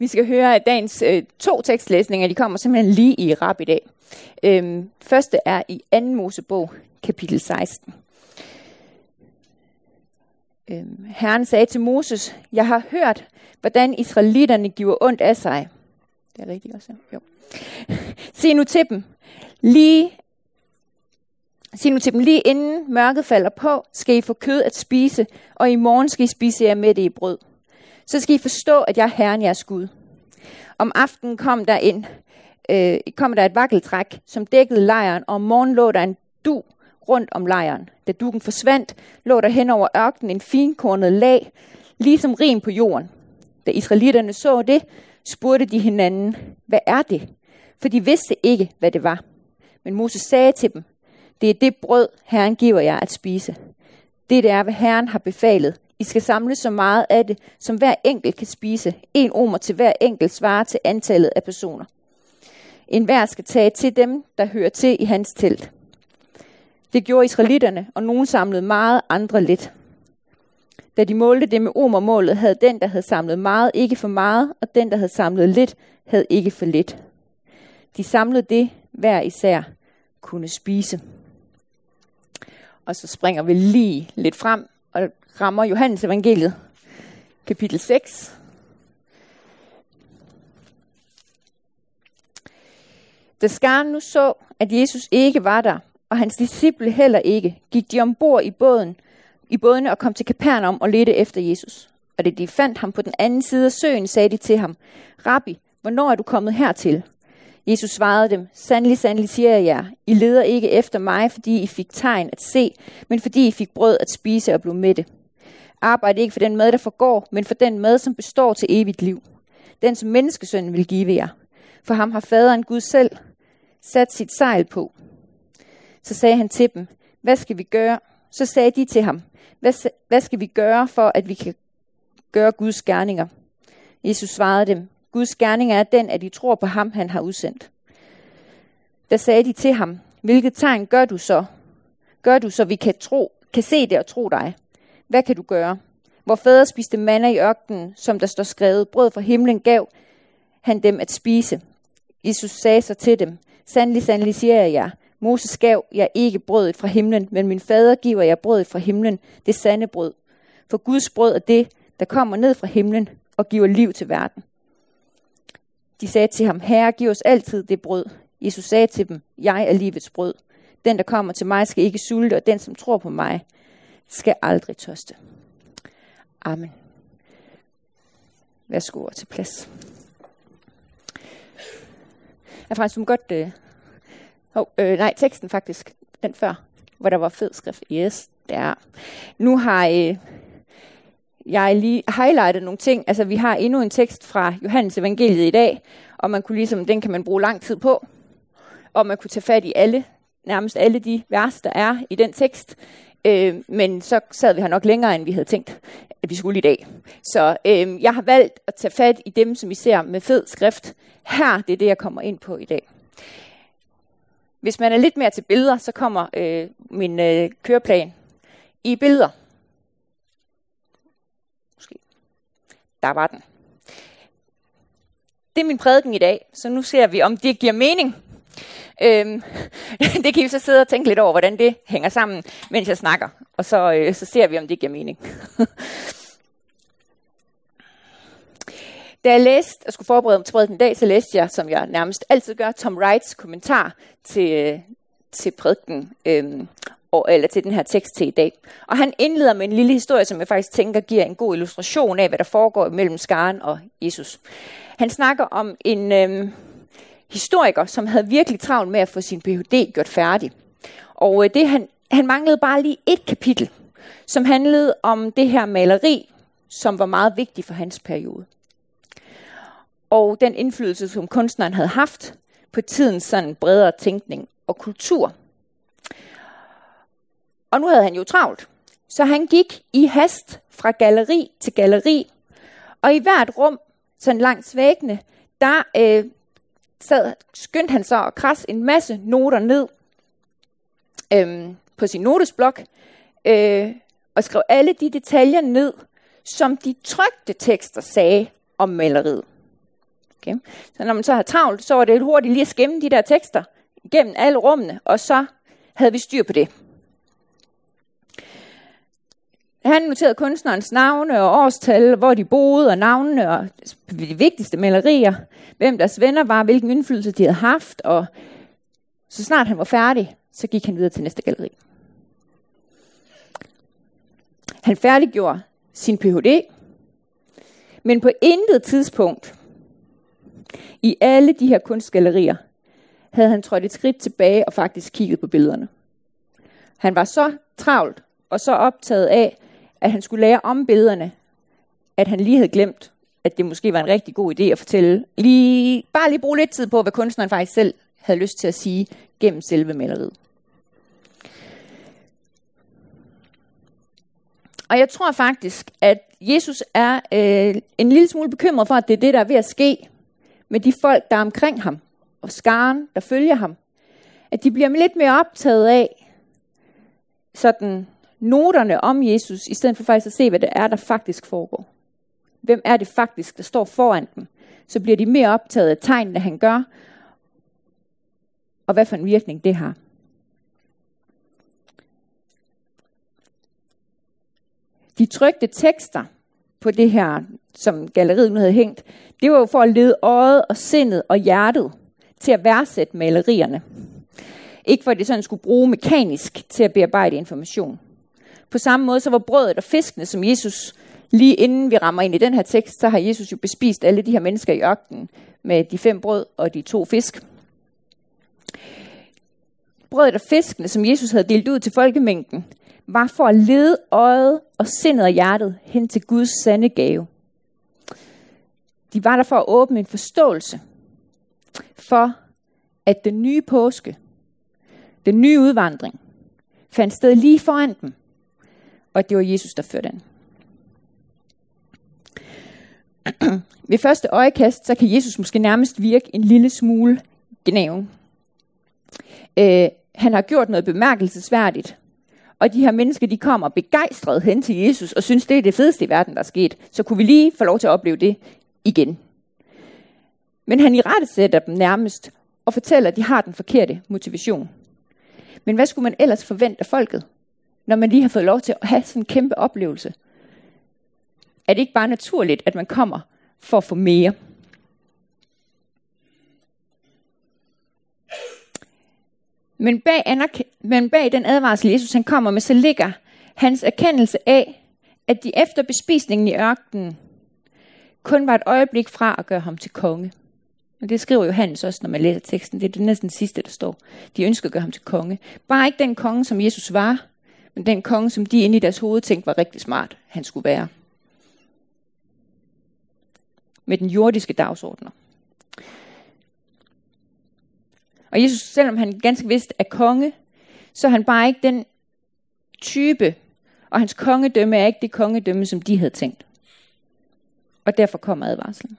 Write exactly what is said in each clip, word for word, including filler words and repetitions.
Vi skal høre dagens øh, to tekstlæsninger. De kommer simpelthen lige i rap i dag. Øhm, første er i anden Mosebog, kapitel seksten. Øhm, Herren sagde til Moses, jeg har hørt, hvordan israelitterne giver ondt af sig. Det er rigtigt også, jo. Se nu til dem. Lige, sig nu til dem, lige inden mørket falder på, skal I få kød at spise, og i morgen skal I spise jer med det i brød. Så skal I forstå, at jeg er Herren, jeres Gud. Om aftenen kom der, en, øh, kom der et vakkeltræk, som dækkede lejren, og om morgenen lå der en dug rundt om lejren. Da dugen forsvandt, lå der hen over ørkenen en finkornet lag, ligesom rim på jorden. Da israelitterne så det, spurgte de hinanden, hvad er det? For de vidste ikke, hvad det var. Men Moses sagde til dem, det er det brød, Herren giver jer at spise. Det er, hvad Herren har befalet. I skal samle så meget af det, som hver enkelt kan spise. En omer til hver enkelt svarer til antallet af personer. En hver skal tage til dem, der hører til i hans telt. Det gjorde israelitterne, og nogen samlede meget, andre lidt. Da de målte det med omermålet, havde den, der havde samlet meget, ikke for meget, og den, der havde samlet lidt, havde ikke for lidt. De samlede det, hver især kunne spise. Og så springer vi lige lidt frem, og rammer Johannes evangeliet, kapitel seks. Da skaren nu så, at Jesus ikke var der, og hans disciple heller ikke, gik de ombord i båden, i bådene og kom til Kapernaum og ledte efter Jesus. Og da de fandt ham på den anden side af søen, sagde de til ham, Rabbi, hvornår er du kommet hertil? Jesus svarede dem, sandelig, sandelig siger jeg jer, I leder ikke efter mig, fordi I fik tegn at se, men fordi I fik brød at spise og blev mætte. Arbejd ikke for den mad, der forgår, men for den mad, som består til evigt liv. Den, som menneskesønnen vil give jer. For ham har faderen Gud selv sat sit sejl på. Så sagde han til dem, hvad skal vi gøre? Så sagde de til ham, hvad, hvad skal vi gøre for, at vi kan gøre Guds gerninger? Jesus svarede dem, Guds gerning er den, at I tror på ham, han har udsendt. Da sagde de til ham, hvilket tegn gør du så? Gør du så, vi kan, tro, kan se det og tro dig? Hvad kan du gøre? Hvor fædre spiste manna i ørkenen, som der står skrevet, brød fra himlen gav han dem at spise. Jesus sagde så til dem, sandelig, sandelig siger jeg jer, Moses gav jer ikke brødet fra himlen, men min fader giver jer brødet fra himlen, det sande brød. For Guds brød er det, der kommer ned fra himlen og giver liv til verden. De sagde til ham, Herre, giv os altid det brød. Jesus sagde til dem, jeg er livets brød. Den, der kommer til mig, skal ikke sulte, og den, som tror på mig, skal aldrig tørste. Amen. Værsgo til plads. Ja, faktisk, du må godt... Øh... Oh, øh, nej, teksten faktisk, den før, hvor der var fed skrift. Yes, der. Nu har øh, jeg lige highlightet nogle ting. Altså, vi har endnu en tekst fra Johannes evangeliet i dag, og man kunne ligesom, den kan man bruge lang tid på, og man kunne tage fat i alle, nærmest alle de vers, der er i den tekst. Øh, men så sad vi her nok længere, end vi havde tænkt, at vi skulle i dag. Så øh, jeg har valgt at tage fat i dem, som vi ser med fed skrift. Her, det er det, jeg kommer ind på i dag. Hvis man er lidt mere til billeder, så kommer øh, min øh, køreplan i billeder. Måske. Der var den. Det er min prædiken i dag, så nu ser vi, om det giver mening. Øhm, det kan vi så sidde og tænke lidt over, hvordan det hænger sammen, mens jeg snakker. Og så, øh, så ser vi, om det giver mening. Da jeg læste, og skulle forberede mig til prædiken i dag, så læste jeg, som jeg nærmest altid gør, Tom Wrights kommentar til, til prædiken, øhm, og, eller til den her tekst til i dag. Og han indleder med en lille historie, som jeg faktisk tænker giver en god illustration af, hvad der foregår mellem skaren og Jesus. Han snakker om en øhm, historiker, som havde virkelig travlt med at få sin P H D gjort færdig. Og øh, det, han, han manglede bare lige et kapitel, som handlede om det her maleri, som var meget vigtigt for hans periode. Og den indflydelse, som kunstneren havde haft på tidens sådan bredere tænkning og kultur. Og nu havde han jo travlt, så han gik i hast fra galleri til galleri, og i hvert rum, sådan langs væggene, der øh, sad, skyndte han så at krasse en masse noter ned øh, på sin notesblok, øh, og skrev alle de detaljer ned, som de trykte tekster sagde om maleriet. Okay. Så når man så har travlt, så var det lidt hurtigt lige at skimme de der tekster gennem alle rummene, og så havde vi styr på det. Han noterede kunstnerens navne og årstal, hvor de boede, og navnene og de vigtigste malerier, hvem deres venner var, hvilken indflydelse de havde haft, og så snart han var færdig, så gik han videre til næste galleri. Han færdiggjorde sin P H D, men på intet tidspunkt i alle de her kunstgallerier havde han trådt et skridt tilbage og faktisk kigget på billederne. Han var så travlt og så optaget af, at han skulle lære om billederne, at han lige havde glemt, at det måske var en rigtig god idé at fortælle, lige, bare lige bruge lidt tid på, hvad kunstneren faktisk selv havde lyst til at sige gennem selve maleriet. Og jeg tror faktisk, at Jesus er øh, en lille smule bekymret for, at det er det, der er ved at ske med de folk, der er omkring ham, og skaren, der følger ham. At de bliver lidt mere optaget af sådan noterne om Jesus, i stedet for faktisk at se, hvad det er, der faktisk foregår. Hvem er det faktisk, der står foran dem? Så bliver de mere optaget af tegnene, han gør, og hvad for en virkning det har. De trykte tekster på det her, som galleriet nu havde hængt, det var jo for at lede øjet og sindet og hjertet til at værdsætte malerierne. Ikke for at det sådan skulle bruge mekanisk til at bearbejde information. På samme måde så var brødet og fiskene, som Jesus, lige inden vi rammer ind i den her tekst, så har Jesus jo bespist alle de her mennesker i ørkenen med de fem brød og de to fisk. Brødet og fiskene, som Jesus havde delt ud til folkemængden, var for at lede øjet og sindet og hjertet hen til Guds sande gave. De var der for at åbne en forståelse for, at den nye påske, den nye udvandring, fandt sted lige foran dem, og det var Jesus, der førte den. Ved første øjekast, så kan Jesus måske nærmest virke en lille smule gnaven. Øh, han har gjort noget bemærkelsesværdigt, og de her mennesker, de kommer begejstret hen til Jesus, og synes, det er det fedeste i verden, der er sket. Så kunne vi lige få lov til at opleve det igen. Men han irettesætter dem nærmest, og fortæller, at de har den forkerte motivation. Men hvad skulle man ellers forvente af folket, når man lige har fået lov til at have sådan en kæmpe oplevelse? Er det ikke bare naturligt, at man kommer for at få mere? Men bag, anerk- men bag den advarsel, Jesus han kommer med, så ligger hans erkendelse af, at de efter bespisningen i ørkenen kun var et øjeblik fra at gøre ham til konge. Og det skriver Johannes også, når man læser teksten. Det er det næsten sidste, der står. De ønsker at gøre ham til konge. Bare ikke den konge, som Jesus var, men den konge, som de inde i deres hoved tænkte var rigtig smart, han skulle være. Med den jordiske dagsordner. Og Jesus, selvom han ganske vist er konge, så er han bare ikke den type, og hans kongedømme er ikke det kongedømme, som de havde tænkt. Og derfor kommer advarslen.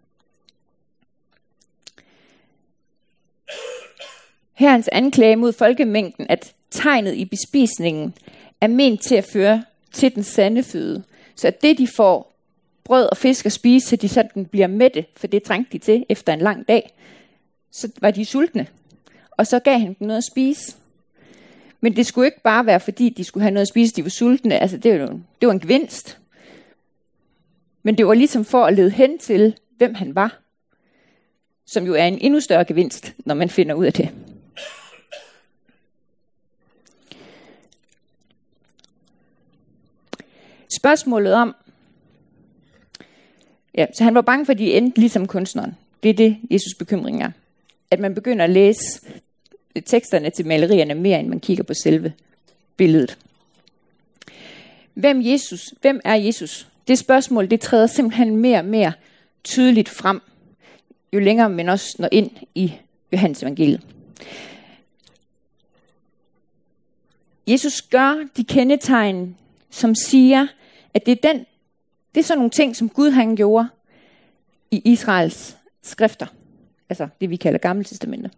Her er hans anklage mod folkemængden, at tegnet i bespisningen er ment til at føre til den sande føde. Så at det, de får brød og fisk at spise, så de sådan bliver mætte, for det trængte de til efter en lang dag, så var de sultne. Og så gav han dem noget at spise. Men det skulle ikke bare være, fordi de skulle have noget at spise, de var sultne. Altså, det var, jo, det var en gevinst. Men det var ligesom for at lede hen til, hvem han var. Som jo er en endnu større gevinst, når man finder ud af det. Spørgsmålet om, ja, så han var bange for, at de endte ligesom kunstneren. Det er det, Jesus bekymring er. At man begynder at læse teksterne til malerierne mere, end man kigger på selve billedet. Hvem Jesus? Hvem er Jesus? Det spørgsmål, det træder simpelthen mere og mere tydeligt frem, jo længere man også når ind i Johannes evangeliet. Jesus gør de kendetegn, som siger, at det er, den, det er sådan nogle ting, som Gud han gjorde i Israels skrifter. Altså det, vi kalder Gamle Testamentet.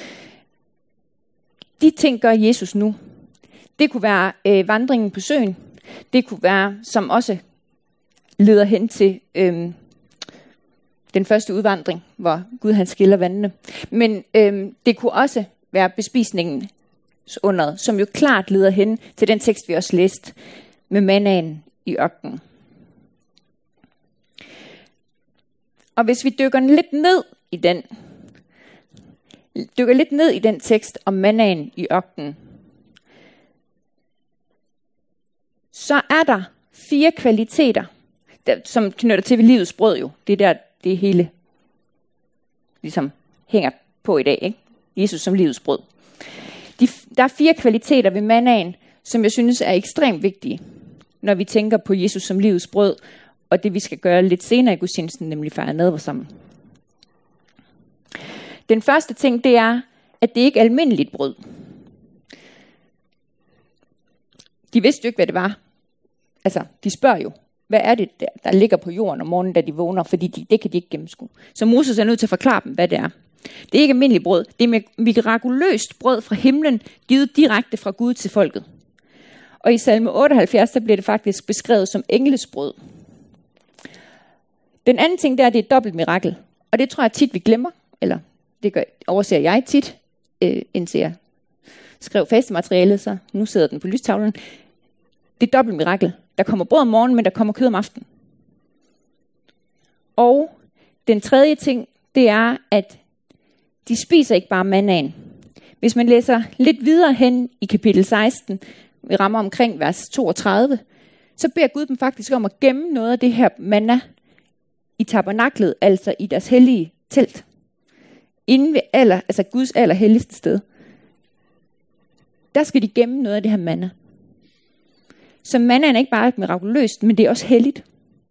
De ting gør Jesus nu. Det kunne være øh, vandringen på søen. Det kunne være, som også leder hen til øh, den første udvandring, hvor Gud han skiller vandene. Men øhm, det kunne også være bespisningen under, som jo klart leder hen til den tekst, vi også læste med mannaen i ørkenen. Og hvis vi dykker lidt ned i den, dykker lidt ned i den tekst om mannaen i ørkenen, så er der fire kvaliteter, der, som knytter til ved livets brød jo. Det er der, det hele ligesom hænger på i dag, ikke? Jesus som livets brød. De, der er fire kvaliteter ved mannaen, som jeg synes er ekstremt vigtige, når vi tænker på Jesus som livets brød, og det vi skal gøre lidt senere i gudstjenesten, nemlig fejre nadver sammen. Den første ting, det er, at det ikke er almindeligt brød. De vidste jo ikke, hvad det var. Altså, de spørger jo, hvad er det, der, der ligger på jorden om morgenen, da de vågner, fordi de, det kan de ikke gennemskue. Så Moses er nødt til at forklare dem, hvad det er. Det er ikke almindeligt brød. Det er mirakuløst brød fra himlen, givet direkte fra Gud til folket. Og i salme otteoghalvfjerds, der bliver det faktisk beskrevet som englesbrød. Den anden ting, der er, det er et dobbelt mirakel. Og det tror jeg tit, vi glemmer. Eller det gør, overser jeg tit, øh, indtil jeg skrev fastematerialet, så nu sidder den på lystavlen. Det er et dobbelt mirakel. Der kommer brød om morgenen, men der kommer kød om aftenen. Og den tredje ting, det er, at de spiser ikke bare mannaen. Hvis man læser lidt videre hen i kapitel seksten, vi rammer omkring vers toogtredive, så beder Gud dem faktisk om at gemme noget af det her manna i tabernaklet, altså i deres hellige telt. Inden ved aller, altså Guds allerhelligste sted. Der skal de gemme noget af det her manna. Så mannaen er ikke bare mirakuløst, men det er også helligt.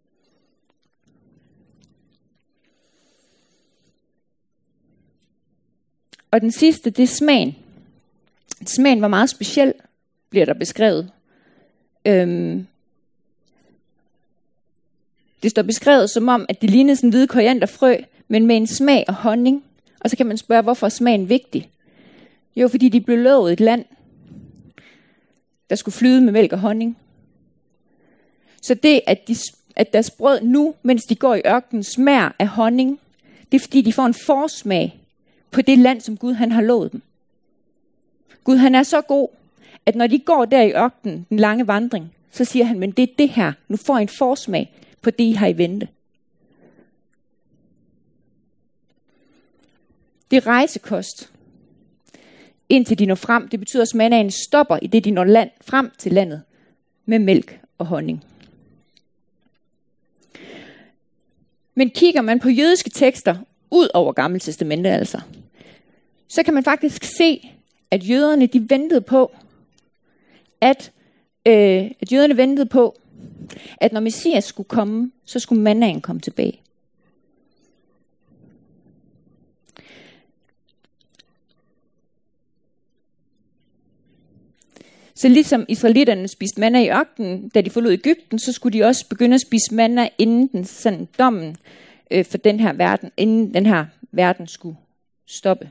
Og den sidste, det er smagen. Smagen var meget speciel, bliver der beskrevet. Øhm, det står beskrevet som om, at det lignede sådan en hvide korianderfrø, men med en smag af honning. Og så kan man spørge, hvorfor er smagen vigtig? Jo, fordi de blev lovet et land, der skulle flyde med mælk og honning. Så det, at, de, at deres brød nu, mens de går i ørkenen, smager af honning, det er fordi, de får en forsmag på det land, som Gud han har lovet dem. Gud han er så god, at når de går der i ørkenen, den lange vandring, så siger han, men det er det her, nu får I en forsmag på det, I har i vente. Det er rejsekost, indtil de når frem. Det betyder, at mannaen stopper i det, de når land, frem til landet med mælk og honning. Men kigger man på jødiske tekster, ud over Gamle Testamente altså, så kan man faktisk se, at jøderne de ventede på, at, øh, at jøderne ventede på, at når Messias skulle komme, så skulle mannaen komme tilbage. Så ligesom israelitterne spiste manna i ørkenen, da de forlod Egypten, så skulle de også begynde at spise manna inden den, sådan, dommen øh, for den her verden, inden den her verden skulle stoppe.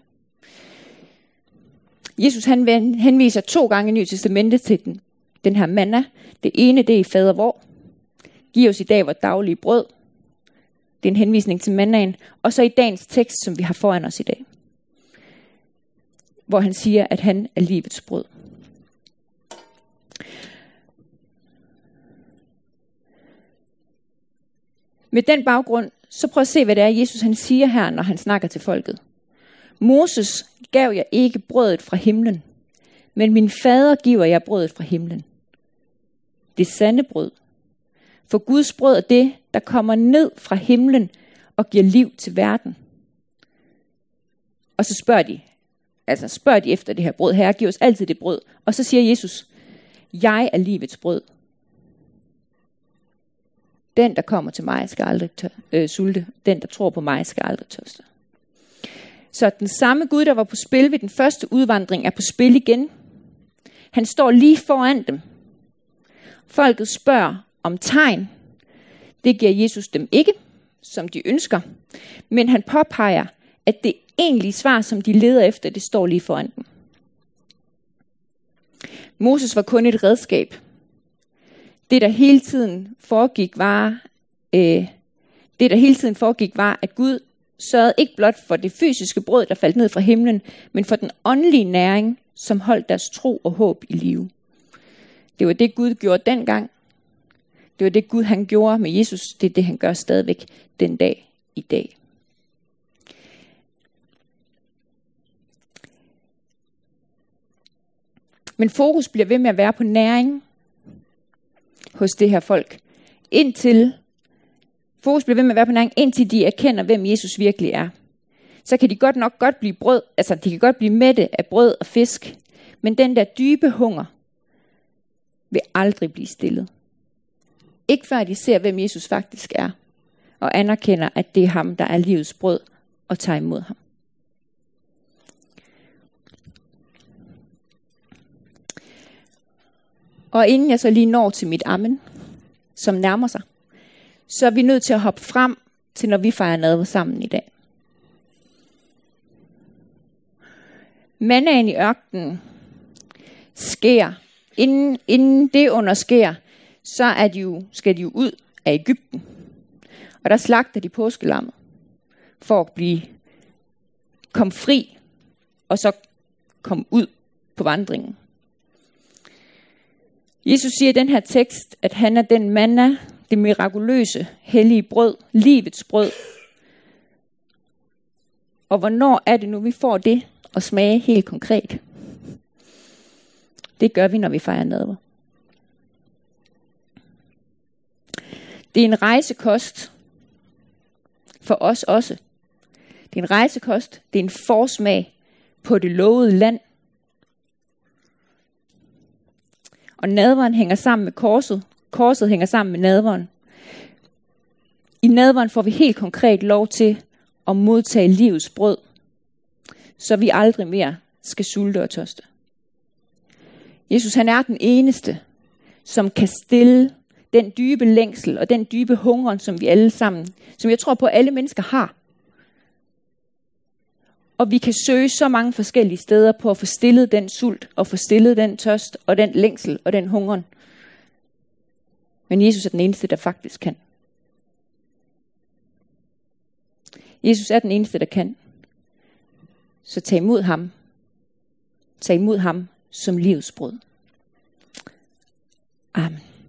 Jesus han henviser to gange i Nye Testamente til den, den her manna. Det ene, det er i fader vor. Giv os i dag vores daglige brød. Det er en henvisning til mannaen. Og så i dagens tekst, som vi har foran os i dag, hvor han siger, at han er livets brød. Med den baggrund, så prøv at se, hvad det er, Jesus han siger her, når han snakker til folket. Moses gav jer ikke brødet fra himlen, men min fader giver jer brødet fra himlen. Det sande brød. For Guds brød er det, der kommer ned fra himlen og giver liv til verden. Og så spørger de, altså spørger de efter det her brød. Herre, giv os altid det brød. Og så siger Jesus, jeg er livets brød. Den, der kommer til mig, skal aldrig tør, øh, sulte. Den, der tror på mig, skal aldrig tørste. Så den samme Gud, der var på spil ved den første udvandring, er på spil igen. Han står lige foran dem. Folket spørger om tegn. Det giver Jesus dem ikke, som de ønsker. Men han påpeger, at det egentlige svar, som de leder efter, det står lige foran dem. Moses var kun et redskab. Det, der hele tiden foregik, var, øh, Det, der hele tiden foregik, var, at Gud sørgede ikke blot for det fysiske brød, der faldt ned fra himlen, men for den åndelige næring, som holdt deres tro og håb i live. Det var det, Gud gjorde dengang. Det var det, Gud han gjorde med Jesus. Det er det, han gør stadigvæk den dag i dag. Men fokus bliver ved med at være på næring hos det her folk. Indtil, fokus bliver ved med at være på næring, indtil de erkender, hvem Jesus virkelig er. Så kan de godt nok godt blive brød, altså de kan godt blive mætte af brød og fisk, men den der dybe hunger vil aldrig blive stillet. Ikke før de ser, hvem Jesus faktisk er, og anerkender, at det er ham, der er livets brød, og tager imod ham. Og inden jeg så lige når til mit amen, som nærmer sig, så er vi nødt til at hoppe frem til, når vi fejrer nadver sammen i dag. Mannaen i ørkenen sker. Inden, inden det under sker, så er de jo, skal de jo ud af Egypten. Og der slagter de påskelammet for at blive komme fri, og så komme ud på vandringen. Jesus siger i den her tekst, at han er den manna, det mirakuløse, hellige brød, livets brød. Og hvornår er det nu, vi får det at smage helt konkret? Det gør vi, når vi fejrer nadver. Det er en rejsekost for os også. Det er en rejsekost, det er en forsmag på det lovede land. Og nadveren hænger sammen med korset. Korset hænger sammen med nadveren. I nadveren får vi helt konkret lov til at modtage livets brød, så vi aldrig mere skal sulte og tørste. Jesus han er den eneste, som kan stille den dybe længsel og den dybe hunger, som vi alle sammen, som jeg tror på, alle mennesker har. Og vi kan søge så mange forskellige steder på at få stillet den sult, og få stillet den tørst, og den længsel, og den hunger. Men Jesus er den eneste, der faktisk kan. Jesus er den eneste, der kan. Så tag imod ham. Tag imod ham som livets brød. Amen.